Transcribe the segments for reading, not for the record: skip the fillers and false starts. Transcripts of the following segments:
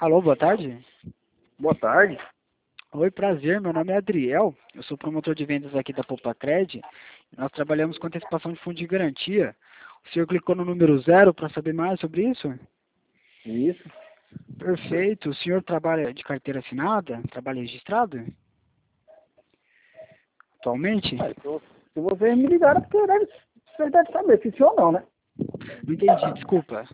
Alô, boa tarde. Boa tarde. Oi, prazer, meu nome é Adriel, eu sou promotor de vendas aqui da Popacred. Nós trabalhamos com antecipação de fundo de garantia. O senhor clicou no número 0 para saber mais sobre isso? Isso. Perfeito. O senhor trabalha de carteira assinada? Trabalha registrado? Atualmente? Se vocês me ligaram, porque vocês devem saber se sim ou não, né? Não entendi, desculpa.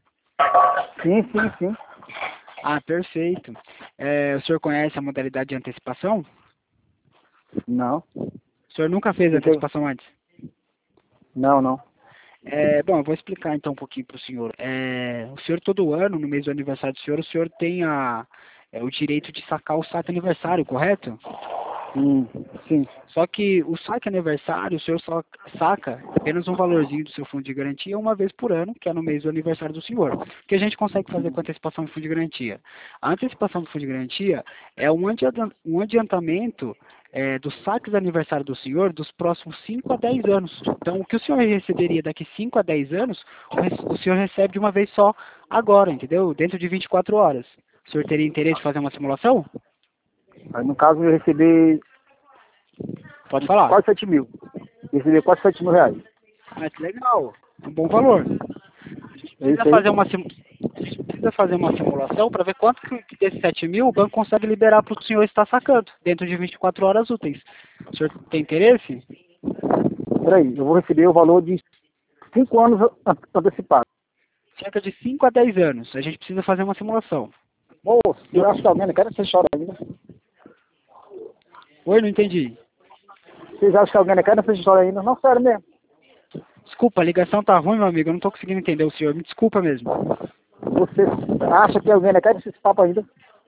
Sim. Ah, perfeito. O senhor conhece a modalidade de antecipação? Não. O senhor nunca fez Não. antecipação antes? Não. Bom, eu vou explicar então um pouquinho para o senhor. O senhor todo ano, no mês do aniversário do senhor, o senhor tem o direito de sacar o saque aniversário, correto? Sim. Só que o saque aniversário, o senhor só saca apenas um valorzinho do seu fundo de garantia uma vez por ano, que é no mês do aniversário do senhor. O que a gente consegue fazer com a antecipação de fundo de garantia? A antecipação do fundo de garantia é um adiantamento dos saques de aniversário do senhor dos próximos 5 a 10 anos. Então, o que o senhor receberia daqui 5 a 10 anos, o senhor recebe de uma vez só agora, entendeu? Dentro de 24 horas. O senhor teria interesse de fazer uma simulação? Aí, no caso, eu recebi Pode falar. quase 7 mil. Recebi quase 7 mil reais. Ah, que legal. É um bom valor. A gente precisa fazer uma simulação para ver quanto que desses 7 mil o banco consegue liberar para o senhor estar sacando dentro de 24 horas úteis. O senhor tem interesse? Peraí, eu vou receber o valor de 5 anos antecipado. Cerca de 5 a 10 anos. A gente precisa fazer uma simulação. Moço, eu acho que alguém não quer essa história ainda. Oi, não entendi. Vocês acham que alguém não quer essa história ainda? Não, sério mesmo. Desculpa, a ligação tá ruim, meu amigo. Eu não estou conseguindo entender o senhor. Me desculpa mesmo. Você acha que alguém não quer esse papo ainda?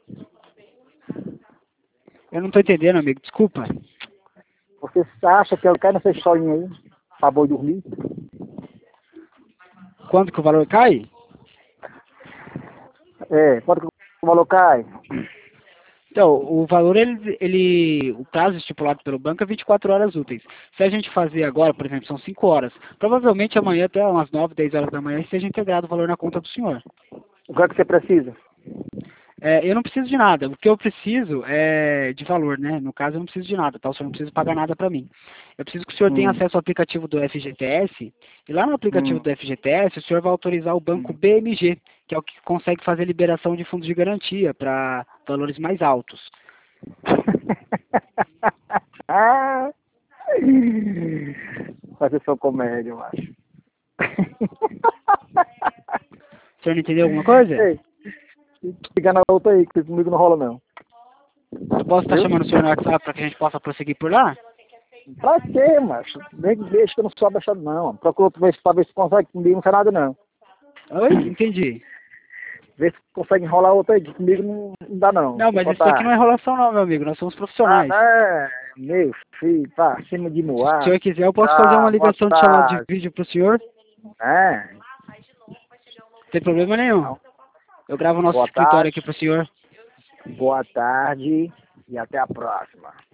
Eu não estou entendendo, amigo. Desculpa. Você acha que eu quero essa historinha aí? Pra boi dormir? Quando que o valor cai? Quanto que o valor cai? Então, o valor, o prazo estipulado pelo banco é 24 horas úteis. Se a gente fazer agora, por exemplo, são 5 horas. Provavelmente amanhã, até umas 9, 10 horas da manhã, esteja integrado o valor na conta do senhor. O que é que você precisa? Eu não preciso de nada. O que eu preciso é de valor, né? No caso, eu não preciso de nada, tá? O senhor não precisa pagar nada para mim. Eu preciso que o senhor tenha acesso ao aplicativo do FGTS. E lá no aplicativo do FGTS, o senhor vai autorizar o banco BMG, que é o que consegue fazer liberação de fundos de garantia para valores mais altos. Fazer sua comédia, eu acho. O senhor não entendeu alguma coisa? Ei, liga na outra aí, que comigo não rola não. Eu posso estar chamando o senhor no WhatsApp para que a gente possa prosseguir por lá? Pra quê, macho? Nem deixa que eu não sou abaixado não. Procura pra ver se consegue comigo, não faz nada não. Oi? Entendi. Vê se consegue enrolar outra aí, que comigo não dá não. Não, mas isso aqui não é enrolação não, meu amigo. Nós somos profissionais. Meu filho, pra cima de Se o moar. senhor quiser, eu posso fazer uma ligação de chamada de vídeo pro senhor. Não tem problema nenhum. Eu gravo o nosso escritório aqui pro senhor. Boa tarde e até a próxima.